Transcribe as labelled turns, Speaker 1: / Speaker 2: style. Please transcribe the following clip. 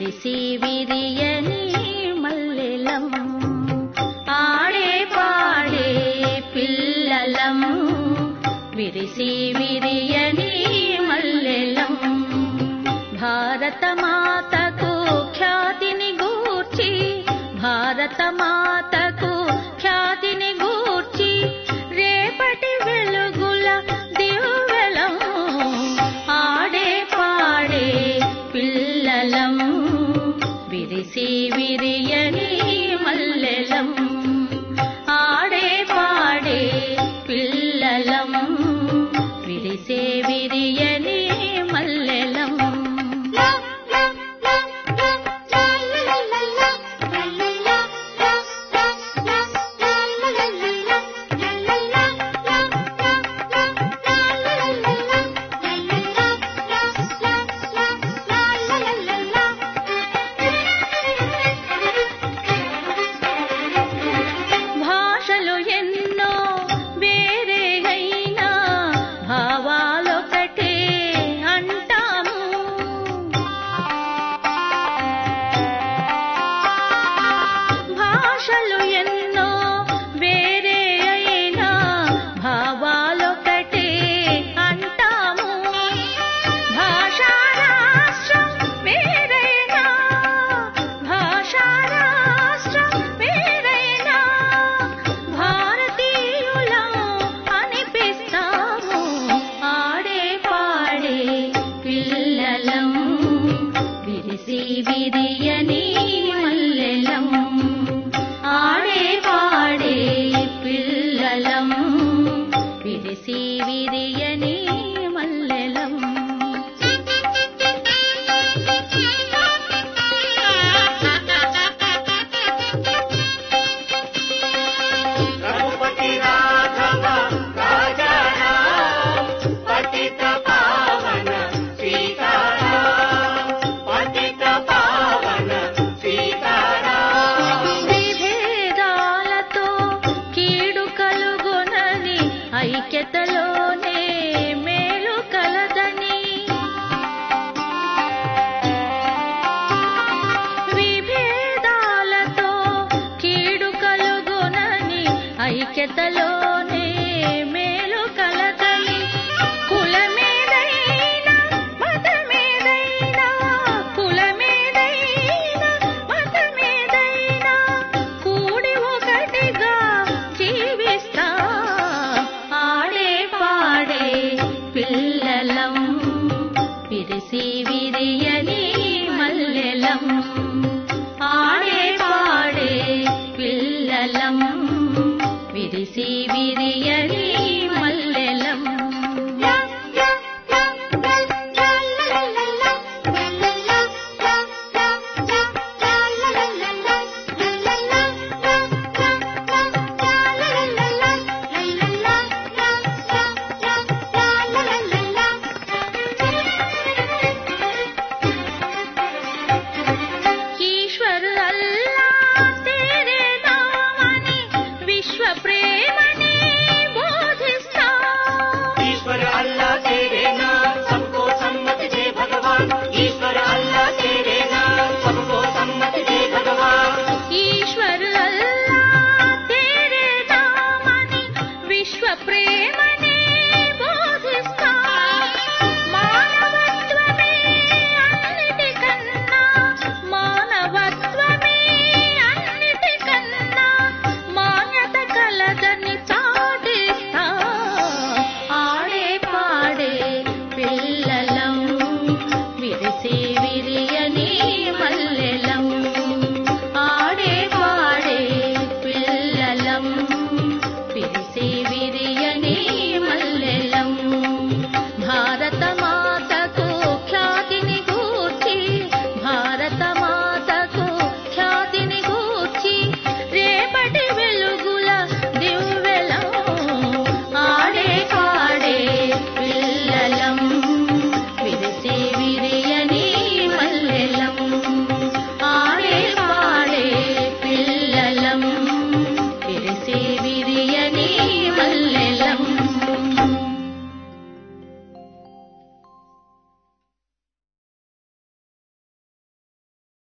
Speaker 1: విరిసి విరియని మల్లెలం ఆడే పాడే పిల్లలం విరిసి విరియని మల్లెలం భారత మాతకు ఖ్యాతిని గూర్చి భారత మాతకు ఖ్యాతిని గూర్చి రేపటి వెలుగుల దివ్వెలం ఆడే పాడే పిల్లలం విరిసి విరియని మల్లెలం ఆడే పాడే పిల్లలం విరిసే విరియని మల్లెలం భాషలు ఎన్నో వేరే అయినా భావాలొకటే అంటాము భాషలు ఎన్నో వేరే అయినా భావాలొకటే అంటాము భాషా రాష్ట్రం వేరైనా భాషా రాష్ట్రం వేరైనా భారతీయులం అనిపిస్తాము ఆడే పాడే పిల్లలం విరిసి విరియని మల్లెలం ఆడే పాడే పిల్లలం విరిసి విరియని మల్లెలం
Speaker 2: రఘుపతి రాఘవ రాజారాం పతిత పావన సీతారాం పతిత పావన సీతారాం
Speaker 1: విభేదాలతో కీడు కలుగునని ఐక్యతలోనే మేలు కలదని విభేదాలతో కీడు కలుగునని ఐక్యతలోనే మేలు కలదని కులమేదైనా మతమేదైనా కులమేదైనా మతమేదైనా కూడి ఒకటిగా జీవిస్తా ఆడే పాడే పిల్లలం విరిసి విరియని మల్లెలం ఆడే పాడే పిల్లలం విరిసి విరియని